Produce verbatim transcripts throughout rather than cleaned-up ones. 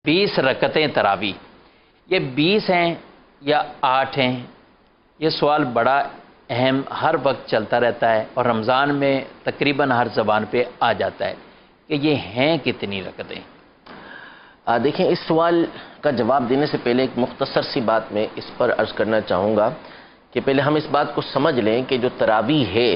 بیس رکعتیں تراویح، یہ بیس ہیں یا آٹھ ہیں؟ یہ سوال بڑا اہم ہر وقت چلتا رہتا ہے، اور رمضان میں تقریباً ہر زبان پہ آ جاتا ہے کہ یہ ہیں کتنی رکعتیں؟ دیکھیں، اس سوال کا جواب دینے سے پہلے ایک مختصر سی بات میں اس پر عرض کرنا چاہوں گا کہ پہلے ہم اس بات کو سمجھ لیں کہ جو تراویح ہے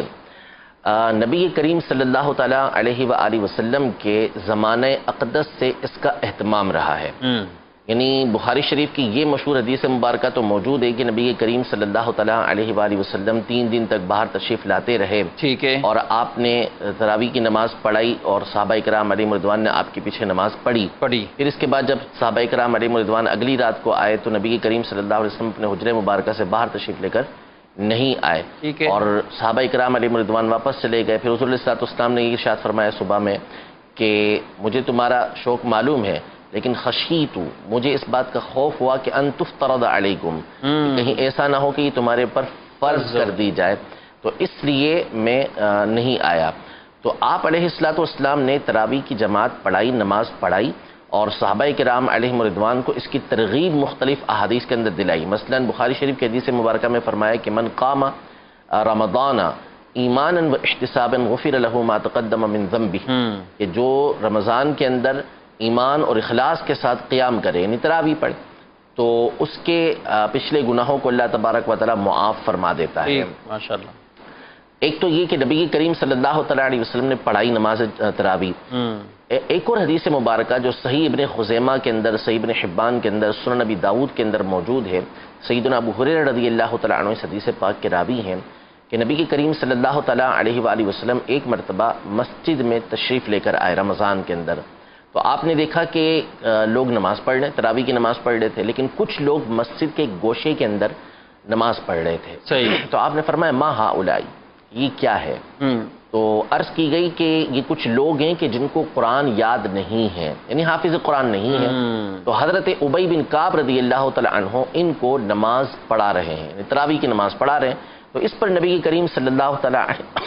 نبی کریم صلی اللہ تعالیٰ علیہ وآلہ وسلم کے زمانہ اقدس سے اس کا اہتمام رہا ہے. یعنی بخاری شریف کی یہ مشہور حدیث مبارکہ تو موجود ہے کہ نبی کریم صلی اللہ تعالیٰ علیہ وآلہ وسلم تین دن تک باہر تشریف لاتے رہے، ٹھیک ہے، اور آپ نے تراویح کی نماز پڑھائی اور صحابہ کرام علیہم رضوان نے آپ کے پیچھے نماز پڑھی پڑھی پھر اس کے بعد جب صحابہ کرام علیہم رضوان اگلی رات کو آئے تو نبی کریم صلی اللہ علیہ وسلم اپنے حجرہ مبارکہ سے باہر تشریف لے کر نہیں آئے، ٹھیک ہے، اور صحابہ کرام علیہم رضوان واپس چلے گئے. پھر حضور علیہ الصلوۃ والسلام نے یہ ارشاد فرمایا صبح میں کہ مجھے تمہارا شوق معلوم ہے، لیکن خشیت، مجھے اس بات کا خوف ہوا کہ ان تفترض علیکم، کہ کہیں ایسا نہ ہو کہ یہ تمہارے پر فرض کر دی جائے، تو اس لیے میں نہیں آیا. تو آپ علیہ الصلوۃ والسلام نے تراویح کی جماعت پڑھائی، نماز پڑھائی، اور صحابہ کرام علیہم رضوان کو اس کی ترغیب مختلف احادیث کے اندر دلائی. مثلا بخاری شریف کی حدیث مبارکہ میں فرمایا کہ من قام رمضان ایمانا و احتسابا غفر له ما تقدم من ذنبه، کہ جو رمضان کے اندر ایمان اور اخلاص کے ساتھ قیام کرے، یعنی تراویح پڑھے، تو اس کے پچھلے گناہوں کو اللہ تبارک و تعالی معاف فرما دیتا ہے. ماشاءاللہ. ایک تو یہ کہ نبی کریم صلی اللہ تعالی علیہ وسلم نے پڑھائی نماز تراویح. ایک اور حدیث مبارکہ جو صحیح ابن خزیمہ کے اندر، صحیح ابن حبان کے اندر، سنن نبی داؤد کے اندر موجود ہے، سیدنا ابو ہریرہ رضی اللہ تعالیٰ عنہ اس حدیث پاک کے راوی ہیں کہ نبی کریم صلی اللہ تعالیٰ علیہ وآلہ وسلم ایک مرتبہ مسجد میں تشریف لے کر آئے رمضان کے اندر. تو آپ نے دیکھا کہ لوگ نماز پڑھ رہے، تراویح کی نماز پڑھ رہے تھے، لیکن کچھ لوگ مسجد کے گوشے کے اندر نماز پڑھ رہے تھے. صحیح. تو آپ نے فرمایا ما ہؤلاء، یہ کیا ہے؟ تو عرض کی گئی کہ یہ کچھ لوگ ہیں کہ جن کو قرآن یاد نہیں ہے، یعنی حافظ قرآن نہیں ہے. تو حضرت ابی بن کعب رضی اللہ تعالیٰ عنہ ان کو نماز پڑھا رہے ہیں، تراویح کی نماز پڑھا رہے ہیں. تو اس پر نبی کریم صلی اللہ تعالیٰ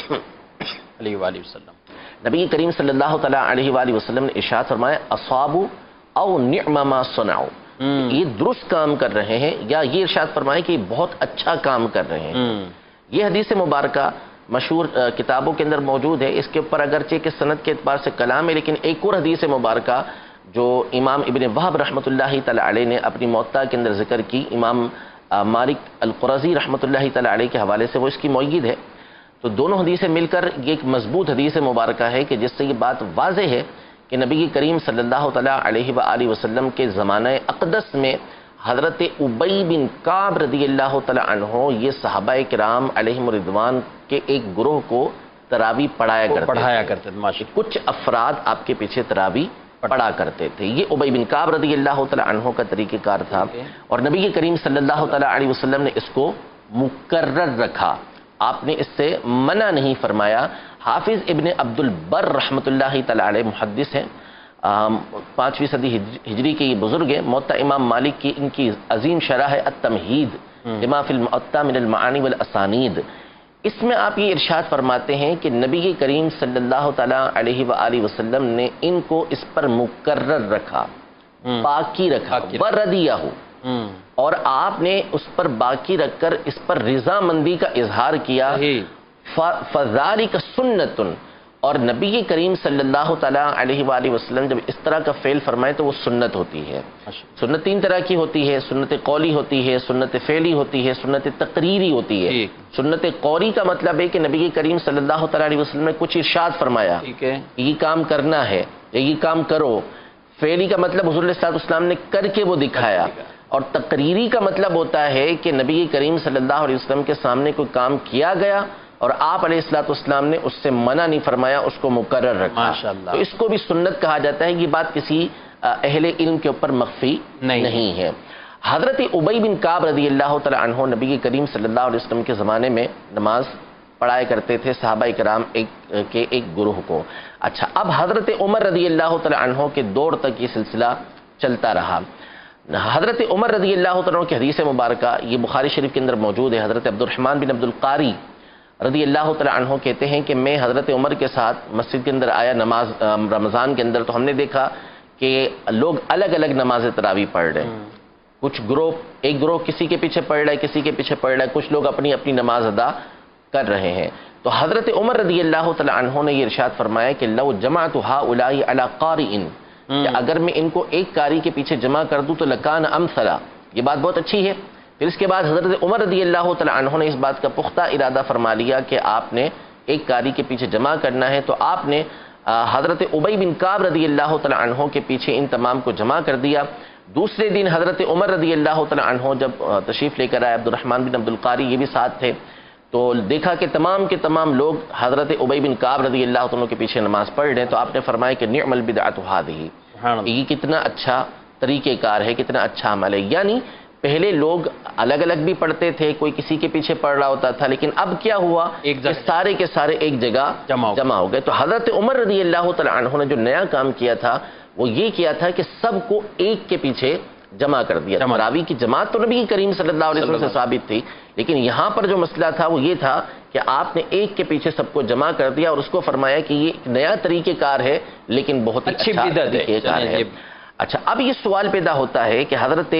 علیہ وآلہ وسلم نبی کریم صلی اللہ تعالیٰ علیہ وآلہ وسلم نے ارشاد فرمایا اصابوا او نعم ما صنعوا، یہ درست کام کر رہے ہیں، یا یہ ارشاد فرمایا کہ یہ بہت اچھا کام کر رہے ہیں. یہ حدیث مبارکہ مشہور کتابوں کے اندر موجود ہے. اس کے اوپر اگرچہ کہ سند کے اعتبار سے کلام ہے، لیکن ایک اور حدیث مبارکہ جو امام ابن وہب رحمۃ اللہ تعالیٰ علیہ نے اپنی موطا کے اندر ذکر کی، امام مالک القرظی رحمۃ اللہ تعالیٰ علیہ کے حوالے سے وہ اس کی مؤید ہے. تو دونوں حدیثیں مل کر یہ ایک مضبوط حدیث مبارکہ ہے کہ جس سے یہ بات واضح ہے کہ نبی کریم صلی اللہ تعالیٰ علیہ وآلہ وسلم کے زمانہ اقدس میں حضرت ابی بن کعب رضی اللہ تعالیٰ عنہ یہ صحابہ کرام علیہم رضوان کے ایک گروہ کو تراویح پڑھایا کرتے پڑھایا کرتے تھے. کچھ افراد آپ کے پیچھے تراویح پڑھا کرتے تھے. یہ ابی بن کعب رضی اللہ تعالیٰ عنہ کا طریقہ کار تھا، اور نبی کریم صلی اللہ تعالیٰ علیہ وسلم نے اس کو مقرر رکھا، آپ نے اس سے منع نہیں فرمایا. حافظ ابن عبد البر رحمۃ اللہ تعالیٰ علیہ محدث ہیں، پانچویں صدی ہجری کے یہ بزرگ ہیں. موطا امام مالک کی ان کی عظیم شرح ہے التمہید لما فی الموطا من المعانی والاسانید. اس میں آپ یہ ارشاد فرماتے ہیں کہ نبی کریم صلی اللہ تعالیٰ علیہ وآلہ وسلم نے ان کو اس پر مقرر رکھا، باقی رکھا، وردیہ، اور آپ نے اس پر باقی رکھ کر اس پر رضامندی کا اظہار کیا. فذالک سنت، اور نبی کریم صلی اللہ تعالیٰ علیہ وآلہ وسلم جب اس طرح کا فعل فرمائے تو وہ سنت ہوتی ہے. سنت تین طرح کی ہوتی ہے، سنت قولی ہوتی ہے، سنت فعلی ہوتی ہے، سنت تقریری ہوتی ہے. سنت قولی کا مطلب ہے کہ نبی کریم صلی اللہ تعالیٰ علیہ وسلم نے کچھ ارشاد فرمایا، یہ کام کرنا ہے یا یہ کام کرو. فعلی کا مطلب حضور علیہ الصلوۃ والسلام نے کر کے وہ دکھایا. اور تقریری کا مطلب ہوتا ہے کہ نبی کریم صلی اللہ علیہ وسلم کے سامنے کوئی کام کیا گیا اور آپ علیہ الصلوۃ والسلام نے اس سے منع نہیں فرمایا، اس کو مقرر رکھا. ماشاءاللہ. تو اس کو بھی سنت کہا جاتا ہے. یہ بات کسی اہل علم کے اوپر مخفی نہیں, نہیں ہے. حضرت ابی بن کعب رضی اللہ تعالیٰ عنہ نبی کریم صلی اللہ علیہ وسلم کے زمانے میں نماز پڑھایا کرتے تھے صحابہ کرام ایک کے ایک گروہ کو. اچھا، اب حضرت عمر رضی اللہ تعالیٰ عنہ کے دور تک یہ سلسلہ چلتا رہا. حضرت عمر رضی اللہ تعالیٰ عنہ کی حدیث مبارکہ یہ بخاری شریف کے اندر موجود ہے. حضرت عبد الرحمن بن عبد القاری رضی اللہ تعالیٰ عنہ کہتے ہیں کہ میں حضرت عمر کے ساتھ مسجد کے اندر آیا نماز رمضان کے اندر، تو ہم نے دیکھا کہ لوگ الگ الگ نماز تراویح پڑھ رہے ہیں. کچھ گروہ ایک گروہ کسی کے پیچھے پڑھ رہا ہے کسی کے پیچھے پڑھ رہا ہے کچھ لوگ اپنی اپنی نماز ادا کر رہے ہیں. تو حضرت عمر رضی اللہ تعالی عنہ نے یہ ارشاد فرمایا کہ لو جمعت هؤلاء على قارئ، کہ اگر میں ان کو ایک قاری کے پیچھے جمع کر دوں تو لکان امثلا. یہ بات بہت اچھی ہے. پھر اس کے بعد حضرت عمر رضی اللہ تعالی عنہ نے اس بات کا پختہ ارادہ فرما لیا کہ آپ نے ایک قاری کے پیچھے جمع کرنا ہے. تو آپ نے حضرت ابی بن کعب رضی اللہ تعالی عنہ کے پیچھے ان تمام کو جمع کر دیا. دوسرے دن حضرت عمر رضی اللہ تعالی عنہ جب تشریف لے کر آئے، عبد الرحمن بن عبد القاری یہ بھی ساتھ تھے، تو دیکھا کہ تمام کے تمام لوگ حضرت ابی بن کعب رضی اللہ عنہ کے پیچھے نماز پڑھ رہے ہیں. تو آپ نے فرمایا کہ نعم البدعۃ هذه، یہ کتنا اچھا طریقہ کار ہے، کتنا اچھا عمل ہے. یعنی پہلے لوگ الگ الگ بھی پڑھتے تھے، کوئی کسی کے پیچھے پڑھ رہا ہوتا تھا، لیکن اب کیا ہوا کہ سارے کے سارے ایک جگہ جمع ہو گئے. تو حضرت عمر رضی اللہ تعالی عنہ نے جو نیا کام کیا تھا وہ یہ کیا تھا کہ سب کو ایک کے پیچھے جمع کر دیا. تراویح کی جماعت تو نبی کریم صلی اللہ علیہ وسلم سے ثابت تھی، لیکن یہاں پر جو مسئلہ تھا وہ یہ تھا کہ آپ نے ایک کے پیچھے سب کو جمع کر دیا اور اس کو فرمایا کہ یہ ایک نیا طریقہ کار ہے لیکن بہت ہی اچھا طریقہ کار ہے. اچھا، اب یہ سوال پیدا ہوتا ہے کہ حضرت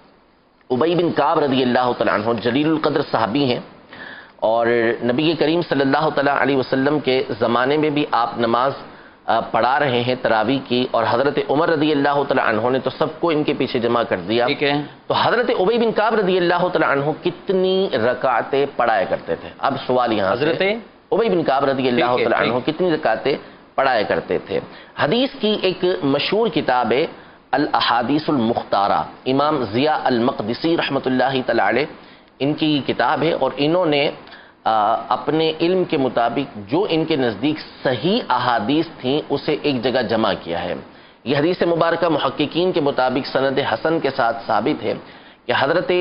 ابی بن کعب رضی اللہ تعالی عنہ جلیل القدر صحابی ہیں اور نبی کریم صلی اللہ تعالی علیہ وسلم کے زمانے میں بھی آپ نماز پڑھا رہے ہیں تراویح کی، اور حضرت عمر رضی اللہ تعالی عنہ نے تو سب کو ان کے پیچھے جمع کر دیا. تو حضرت ابی بن کعب رضی اللہ تعالی عنہ کتنی رکعتیں پڑھایا کرتے تھے؟ اب سوال یہاں حضرت ابی بن کعب رضی اللہ تعالی عنہ کتنی رکعتیں پڑھایا کرتے تھے؟ حدیث کی ایک مشہور کتاب ہے الاحادیث المختارہ، امام ضیاء المقدسی رحمۃ اللہ تعالی علیہ ان کی کتاب ہے، اور انہوں نے اپنے علم کے مطابق جو ان کے نزدیک صحیح احادیث تھیں اسے ایک جگہ جمع کیا ہے. یہ حدیث مبارکہ محققین کے مطابق سند حسن کے ساتھ ثابت ہے کہ حضرت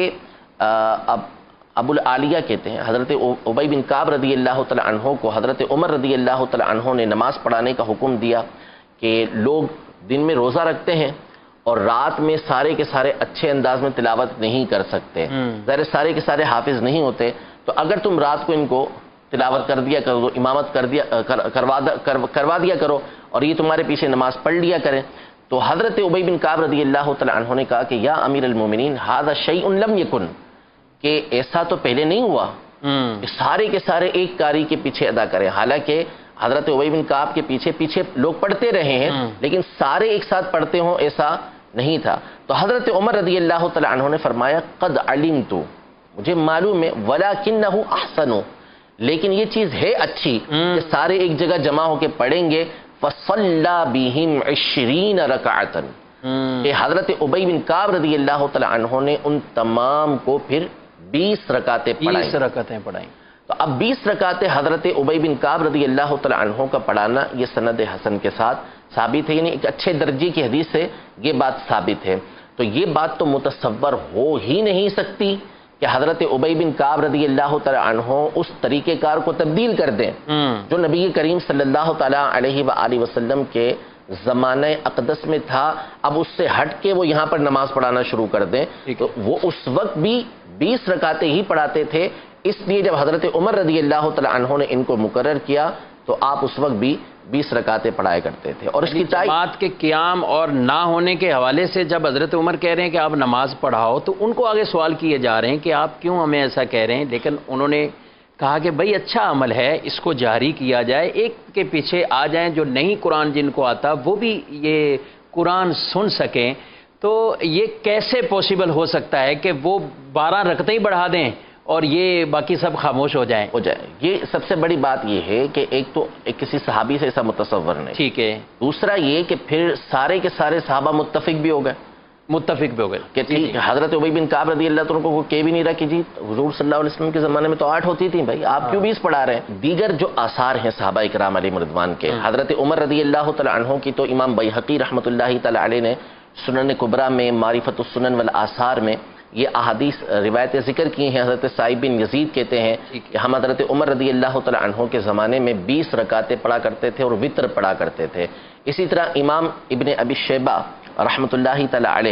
ابو العالیہ کہتے ہیں حضرت ابی بن کعب رضی اللہ تعالی عنہ کو حضرت عمر رضی اللہ تعالی عنہ نے نماز پڑھانے کا حکم دیا کہ لوگ دن میں روزہ رکھتے ہیں اور رات میں سارے کے سارے اچھے انداز میں تلاوت نہیں کر سکتے، ظاہر سارے کے سارے حافظ نہیں ہوتے، تو اگر تم رات کو ان کو تلاوت کر دیا کرو، امامت کر دیا کروا کروا دیا کرو اور یہ تمہارے پیچھے نماز پڑھ لیا کریں. تو حضرت ابی بن کعب رضی اللہ تعالی عنہ نے کہا کہ یا امیر المومنین ھذا شیء لم یکن، کہ ایسا تو پہلے نہیں ہوا کہ سارے کے سارے ایک قاری کے پیچھے ادا کریں. حالانکہ حضرت ابی بن کعب کے پیچھے پیچھے لوگ پڑھتے رہے ہیں لیکن سارے ایک ساتھ پڑھتے ہوں ایسا نہیں تھا. تو حضرت عمر رضی اللہ تعالی عنہ نے فرمایا قد علمت، مجھے معلوم ہے، ولیکنہ احسن، لیکن یہ چیز ہے اچھی کہ سارے ایک جگہ جمع ہو کے پڑھیں گے. فصلی بہم عشرین رکعتا، کہ حضرت ابی بن کعب رضی اللہ تعالی عنہ نے ان تمام کو پھر بیس رکعتیں پڑھائیں. بیس رکعتیں پڑھائیں. تو اب بیس رکعتیں حضرت ابی بن کعب رضی اللہ تعالی عنہ کا پڑھانا یہ سند حسن کے ساتھ ثابت ہے، یعنی ایک اچھے درجے کی حدیث سے یہ بات ثابت ہے. تو یہ بات تو متصور ہو ہی نہیں سکتی کہ حضرت ابی بن کعب رضی اللہ تعالی عنہ اس طریقہ کار کو تبدیل کر دیں جو نبی کریم صلی اللہ تعالی علیہ وآلہ وسلم کے زمانہ اقدس میں تھا، اب اس سے ہٹ کے وہ یہاں پر نماز پڑھانا شروع کر دیں. تو وہ اس وقت بھی بیس رکعتیں ہی پڑھاتے تھے، اس لیے جب حضرت عمر رضی اللہ تعالی عنہ نے ان کو مقرر کیا تو آپ اس وقت بھی بیس رکعتیں پڑھایا کرتے تھے. اور اس کی جماعت کے قیام اور نہ ہونے کے حوالے سے جب حضرت عمر کہہ رہے ہیں کہ آپ نماز پڑھاؤ تو ان کو آگے سوال کیے جا رہے ہیں کہ آپ کیوں ہمیں ایسا کہہ رہے ہیں، لیکن انہوں نے کہا کہ بھئی اچھا عمل ہے، اس کو جاری کیا جائے، ایک کے پیچھے آ جائیں جو نہیں قرآن جن کو آتا وہ بھی یہ قرآن سن سکیں. تو یہ کیسے پوسیبل ہو سکتا ہے کہ وہ بارہ رکعتیں ہی بڑھا دیں اور یہ باقی سب خاموش ہو جائیں ہو جائے یہ سب سے بڑی بات یہ ہے کہ ایک تو ایک کسی صحابی سے ایسا متصور نہیں، ٹھیک ہے. دوسرا یہ کہ پھر سارے کے سارے صحابہ متفق بھی ہو گئے متفق بھی ہو گئے کہ ٹھیک ہے. حضرت ابی بن کعب رضی اللہ عنہ کو کہہ بھی نہیں رہا کہ جی حضور صلی اللہ علیہ وسلم کے زمانے میں تو آٹھ ہوتی تھیں، بھائی آپ کیوں بیس پڑھا رہے ہیں. دیگر جو آثار ہیں صحابہ کرام علیہم رضوان کے، حضرت عمر رضی اللہ تعالی عنہ کی تو امام بیہقی رحمۃ اللہ تعالی علیہ نے سنن کبریٰ میں معرفت السنن والآثار میں یہ احادیث روایتیں ذکر کی ہیں. حضرت سعید بن یزید کہتے ہیں کہ ہم حضرت عمر رضی اللہ تعالی عنہ کے زمانے میں بیس رکعتیں پڑھا کرتے تھے اور وطر پڑھا کرتے تھے. اسی طرح امام ابن ابی شیبہ رحمۃ اللہ تعالی علیہ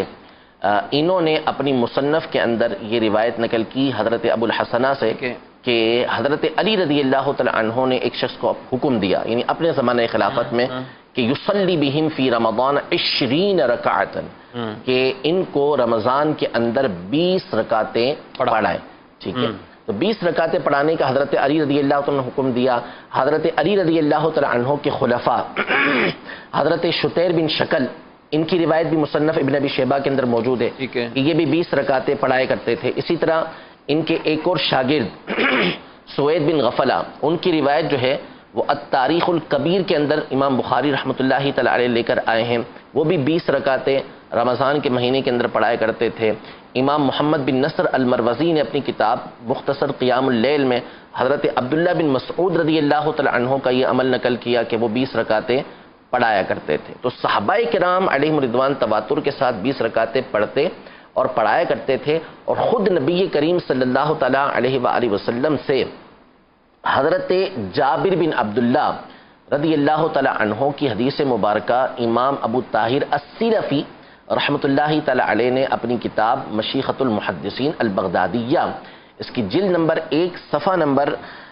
انہوں نے اپنی مصنف کے اندر یہ روایت نقل کی حضرت ابو الحسنہ سے کہ حضرت علی رضی اللہ تعالی عنہ نے ایک شخص کو حکم دیا، یعنی اپنے زمانہ خلافت میں، کہ یصلی بہم فی رمضان عشرین رکعتن، کہ ان کو رمضان کے اندر بیس رکعتیں پڑھائیں. ٹھیک ہے، تو بیس رکعتیں پڑھانے کا حضرت علی رضی اللہ عنہ نے حکم دیا. حضرت علی رضی اللہ تعالی عنہ کے خلفاء حضرت شتیر بن شکل، ان کی روایت بھی مصنف ابن ابی شیبہ کے اندر موجود ہے کہ یہ بھی بیس رکعتیں پڑھایا کرتے تھے. اسی طرح ان کے ایک اور شاگرد سوید بن غفلہ، ان کی روایت جو ہے وہ التاریخ الکبیر کے اندر امام بخاری رحمۃ اللہ تعالی علیہ لے کر آئے ہیں. وہ بھی بیس رکعتیں رمضان کے مہینے کے اندر پڑھایا کرتے تھے. امام محمد بن نصر المروزی نے اپنی کتاب مختصر قیام اللیل میں حضرت عبداللہ بن مسعود رضی اللہ تعالی عنہ کا یہ عمل نقل کیا کہ وہ بیس رکعتیں پڑھایا کرتے تھے. تو صحابہ کرام علیہم رضوان تواتر کے ساتھ بیس رکعتیں پڑھتے اور پڑھایا کرتے تھے. اور خود نبی کریم صلی اللہ تعالی علیہ وآلہ وسلم سے حضرت جابر بن عبداللہ رضی اللہ تعالی عنہ کی حدیث مبارکہ امام ابو طاہر السیرفی رحمۃ اللہ تعالی علیہ نے اپنی کتاب مشیخۃ المحدثین البغدادیہ، اس کی جلد نمبر ایک صفحہ نمبر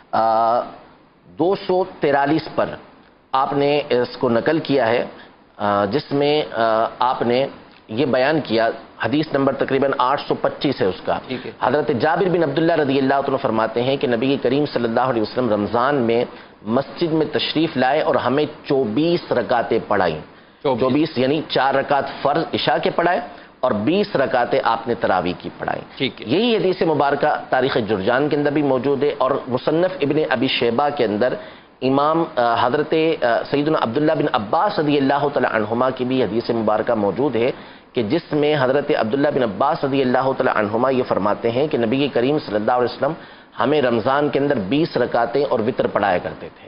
دو سو تیرالیس پر آپ نے اس کو نقل کیا ہے، جس میں آپ نے یہ بیان کیا. حدیث نمبر تقریباً آٹھ سو پچیس ہے اس کا. حضرت جابر بن عبداللہ رضی اللہ عنہ فرماتے ہیں کہ نبی کریم صلی اللہ علیہ وسلم رمضان میں مسجد میں تشریف لائے اور ہمیں چوبیس رکعتیں پڑھائیں. چوبیس یعنی چار رکعت فرض عشاء کے پڑھائے اور بیس رکعتیں آپ نے تراویح کی پڑھائیں. یہی حدیث مبارکہ تاریخ جرجان کے اندر بھی موجود ہے اور مصنف ابن ابی شیبہ کے اندر امام حضرت سیدنا عبداللہ بن عباس رضی اللہ تعالی عنہما کی بھی حدیث مبارکہ موجود ہے کہ جس میں حضرت عبداللہ بن عباس رضی اللہ تعالی عنہما یہ فرماتے ہیں کہ نبی کریم صلی اللہ علیہ وسلم ہمیں رمضان کے اندر بیس رکعتیں اور وطر پڑھایا کرتے تھے.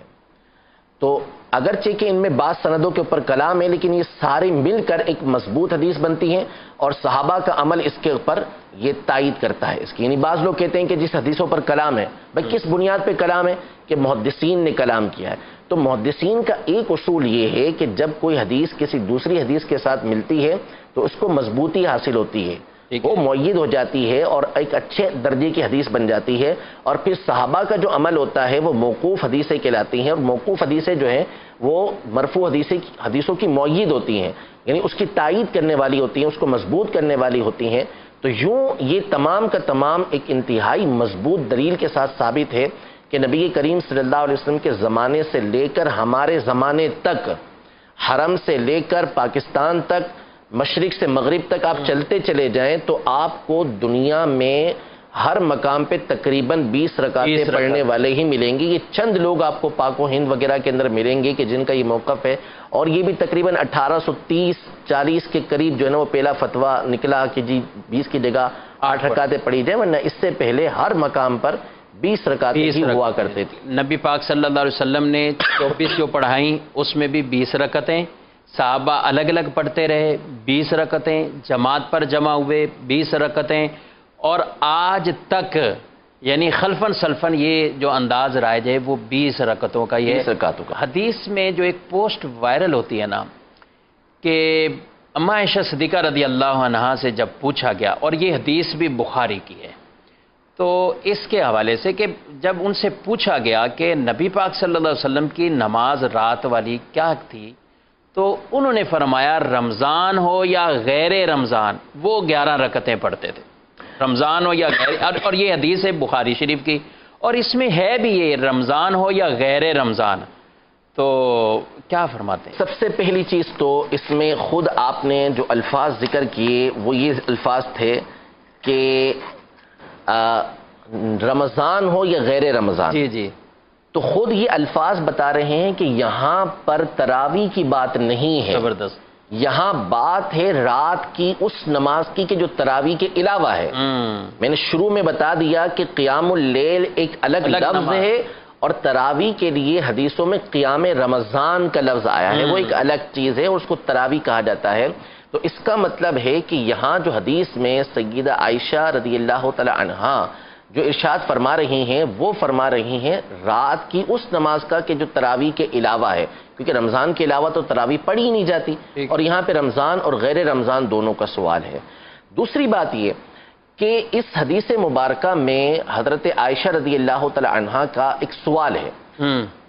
تو اگرچہ کہ ان میں بعض سندوں کے اوپر کلام ہے، لیکن یہ سارے مل کر ایک مضبوط حدیث بنتی ہیں اور صحابہ کا عمل اس کے اوپر یہ تائید کرتا ہے اس کی. یعنی بعض لوگ کہتے ہیں کہ جس حدیثوں پر کلام ہے، بھائی کس بنیاد پہ کلام ہے؟ کہ محدثین نے کلام کیا ہے. تو محدثین کا ایک اصول یہ ہے کہ جب کوئی حدیث کسی دوسری حدیث کے ساتھ ملتی ہے تو اس کو مضبوطی حاصل ہوتی ہے، وہ معید ہو جاتی ہے اور ایک اچھے درجے کی حدیث بن جاتی ہے. اور پھر صحابہ کا جو عمل ہوتا ہے وہ موقوف حدیثیں کہلاتی ہیں، اور موقوف حدیثیں جو ہیں وہ مرفوع حدیثیں حدیثوں کی معید ہوتی ہیں، یعنی اس کی تائید کرنے والی ہوتی ہیں، اس کو مضبوط کرنے والی ہوتی ہیں. تو یوں یہ تمام کا تمام ایک انتہائی مضبوط دلیل کے ساتھ ثابت ہے کہ نبی کریم صلی اللہ علیہ وسلم کے زمانے سے لے کر ہمارے زمانے تک، حرم سے لے کر پاکستان تک، مشرق سے مغرب تک آپ چلتے چلے جائیں تو آپ کو دنیا میں ہر مقام پہ تقریباً بیس رکعتیں پڑھنے والے ہی ملیں گے. یہ چند لوگ آپ کو پاک و ہند وغیرہ کے اندر ملیں گے کہ جن کا یہ موقف ہے، اور یہ بھی تقریباً اٹھارہ سو تیس چالیس کے قریب جو ہے نا وہ پہلا فتویٰ نکلا کہ جی بیس کی جگہ آٹھ رکعتیں پڑھی جائیں، ورنہ اس سے پہلے ہر مقام پر بیس رکعتیں ہی ہوا کرتے تھے. نبی پاک صلی اللہ علیہ وسلم نے چوبیس جو پڑھائیں اس میں بھی بیس رکعتیں، صحابہ الگ الگ پڑھتے رہے بیس رکعتیں، جماعت پر جمع ہوئے بیس رکعتیں، اور آج تک یعنی خلفاً سلفاً یہ جو انداز رائج ہے وہ بیس رکعتوں کا یہ رکعتوں کا. حدیث میں جو ایک پوسٹ وائرل ہوتی ہے نا کہ اما عائشہ صدیقہ رضی اللہ عنہا سے جب پوچھا گیا، اور یہ حدیث بھی بخاری کی ہے، تو اس کے حوالے سے کہ جب ان سے پوچھا گیا کہ نبی پاک صلی اللہ علیہ وسلم کی نماز رات والی کیا تھی، تو انہوں نے فرمایا رمضان ہو یا غیر رمضان وہ گیارہ رکعتیں پڑھتے تھے، رمضان ہو یا غیر. اور یہ حدیث ہے بخاری شریف کی، اور اس میں ہے بھی یہ رمضان ہو یا غیر رمضان. تو کیا فرماتے ہیں؟ سب سے پہلی چیز تو اس میں خود آپ نے جو الفاظ ذکر کیے وہ یہ الفاظ تھے کہ رمضان ہو یا غیر رمضان. جی جی تو خود یہ الفاظ بتا رہے ہیں کہ یہاں پر تراویح کی بات نہیں ہے، زبردست، یہاں بات ہے رات کی اس نماز کی کہ جو تراویح کے علاوہ ہے. میں نے شروع میں بتا دیا کہ قیام اللیل ایک الگ, الگ لفظ نماز ہے، اور تراویح کے لیے حدیثوں میں قیام رمضان کا لفظ آیا ہے، وہ ایک الگ چیز ہے اور اس کو تراویح کہا جاتا ہے. تو اس کا مطلب ہے کہ یہاں جو حدیث میں سیدہ عائشہ رضی اللہ تعالی عنہا جو ارشاد فرما رہی ہیں وہ فرما رہی ہیں رات کی اس نماز کا کہ جو تراویح کے علاوہ ہے، کیونکہ رمضان کے علاوہ تو تراویح پڑھی ہی نہیں جاتی، اور یہاں پہ رمضان اور غیر رمضان دونوں کا سوال ہے. دوسری بات یہ کہ اس حدیث مبارکہ میں حضرت عائشہ رضی اللہ تعالی عنہا کا ایک سوال ہے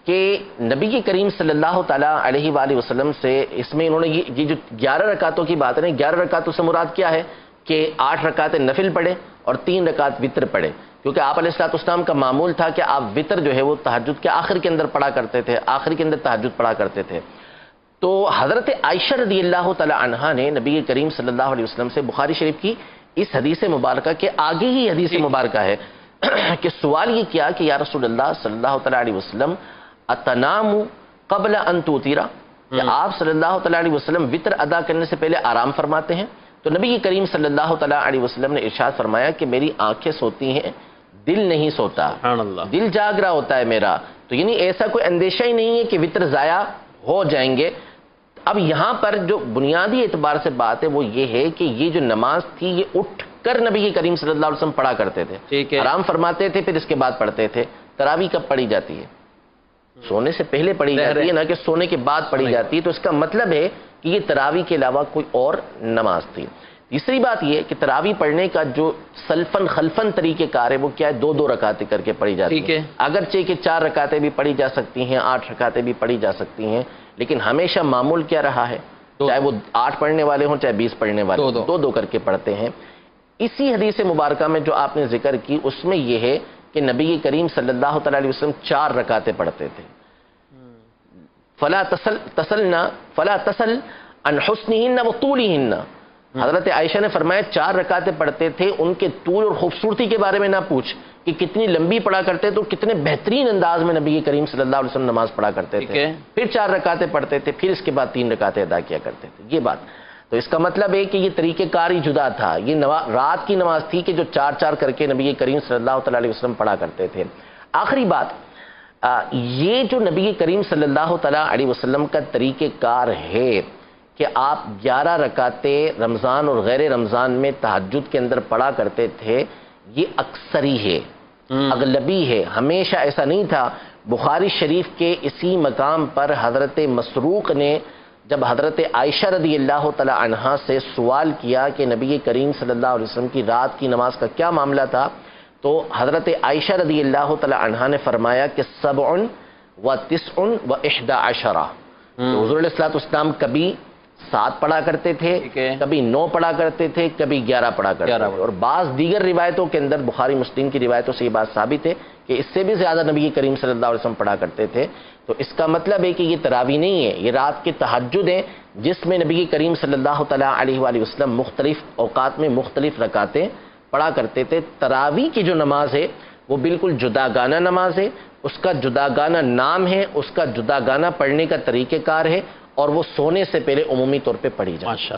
کہ نبی کریم صلی اللہ تعالیٰ علیہ وآلہ وسلم سے اس میں انہوں نے یہ جو گیارہ رکعتوں کی بات ہے نا، گیارہ رکعتوں سے مراد کیا ہے کہ آٹھ رکعتیں نفل پڑھے اور تین رکعت وطر پڑھے، کیونکہ آپ علیہ الصلوۃ والسلام کا معمول تھا کہ آپ وطر جو ہے وہ تہجد کے آخر کے اندر پڑھا کرتے تھے، آخر کے اندر تہجد پڑھا کرتے تھے۔ تو حضرت عائشہ رضی اللہ تعالی عنہا نے نبی کریم صلی اللہ علیہ وسلم سے بخاری شریف کی اس حدیث مبارکہ کے آگے ہی حدیث مبارکہ ہے کہ سوال یہ کیا کہ یا رسول اللہ صلی اللہ تعالی علیہ وسلم اتنام قبل ان توتیرا، کہ آپ صلی اللہ تعالی علیہ وسلم وطر ادا کرنے سے پہلے آرام فرماتے ہیں؟ تو نبی کریم صلی اللہ تعالی علیہ وسلم نے ارشاد فرمایا کہ میری آنکھیں سوتی ہیں، دل نہیں سوتا، دل جاگ رہا ہوتا ہے میرا، تو یعنی ایسا کوئی اندیشہ ہی نہیں ہے کہ وطر ضائع ہو جائیں گے۔ اب یہاں پر جو بنیادی اعتبار سے بات ہے وہ یہ ہے کہ یہ جو نماز تھی یہ اٹھ کر نبی کریم صلی اللہ علیہ وسلم پڑھا کرتے تھے، آرام فرماتے تھے، پھر اس کے بعد پڑھتے تھے۔ تراویح کب پڑھی جاتی ہے؟ سونے سے پہلے پڑھی جاتی ہے، نہ کہ سونے کے بعد پڑھی جاتی ہے، تو اس کا مطلب ہے کہ یہ تراویح کے علاوہ کوئی اور نماز تھی۔ تیسری بات یہ کہ تراویح پڑھنے کا جو سلفن خلفن طریقہ کار ہے وہ کیا ہے؟ دو دو رکعتیں کر کے پڑھی جاتی ہیں، اگرچہ کہ چار رکعتیں بھی پڑھی جا سکتی ہیں، آٹھ رکعتیں بھی پڑھی جا سکتی ہیں، لیکن ہمیشہ معمول کیا رہا ہے؟ چاہے وہ آٹھ پڑھنے والے ہوں چاہے بیس پڑھنے والے ہوں، دو دو کر کے پڑھتے ہیں۔ اسی حدیث مبارکہ میں جو آپ نے ذکر کی اس میں یہ ہے کہ نبی کریم صلی اللہ تعالی علیہ وسلم چار رکعتیں پڑھتے تھے۔ فلا تسل تسلنا فلا تسل عن حسنہن و طولہن، حضرت عائشہ نے فرمایا چار رکعتیں پڑھتے تھے، ان کے طول اور خوبصورتی کے بارے میں نہ پوچھ کہ کتنی لمبی پڑھا کرتے تو کتنے بہترین انداز میں نبی کریم صلی اللہ علیہ وسلم نماز پڑھا کرتے تھے، پھر چار رکعتیں پڑھتے تھے، پھر اس کے بعد تین رکعتیں ادا کیا کرتے تھے۔ یہ بات تو اس کا مطلب ہے کہ یہ طریقہ کار ہی جدا تھا، یہ رات کی نماز تھی کہ جو چار چار کر کے نبی کریم صلی اللہ تعالی علیہ وسلم پڑھا کرتے تھے۔ آخری بات، یہ جو نبی کریم صلی اللہ تعالی علیہ وسلم کا طریقہ کار ہے کہ آپ گیارہ رکعتیں رمضان اور غیر رمضان میں تہجد کے اندر پڑھا کرتے تھے، یہ اکثری ہے، اغلبی ہے، ہمیشہ ایسا نہیں تھا۔ بخاری شریف کے اسی مقام پر حضرت مسروق نے جب حضرت عائشہ رضی اللہ تعالی عنہا سے سوال کیا کہ نبی کریم صلی اللہ علیہ وسلم کی رات کی نماز کا کیا معاملہ تھا، تو حضرت عائشہ رضی اللہ تعالی عنہا نے فرمایا کہ سبع و تسع و احدى عشرہ، حضور علیہ الصلوۃ والسلام کبھی سات پڑھا کرتے تھے، کبھی نو پڑھا کرتے تھے، کبھی گیارہ پڑھا کرتے تھے، اور بعض دیگر روایتوں کے اندر بخاری مسلم کی روایتوں سے یہ بات ثابت ہے کہ اس سے بھی زیادہ نبی کریم صلی اللہ علیہ وسلم پڑھا کرتے تھے۔ تو اس کا مطلب ہے کہ یہ تراویح نہیں ہے، یہ رات کے تہجد ہے جس میں نبی کریم صلی اللہ تعالیٰ علیہ وآلہ وسلم مختلف اوقات میں مختلف رکعتیں پڑھا کرتے تھے۔ تراویح کی جو نماز ہے وہ بالکل جداگانہ نماز ہے، اس کا جداگانہ نام ہے، اس کا جداگانہ پڑھنے کا طریقہ کار ہے، اور وہ سونے سے پہلے عمومی طور پہ پڑھی جائے۔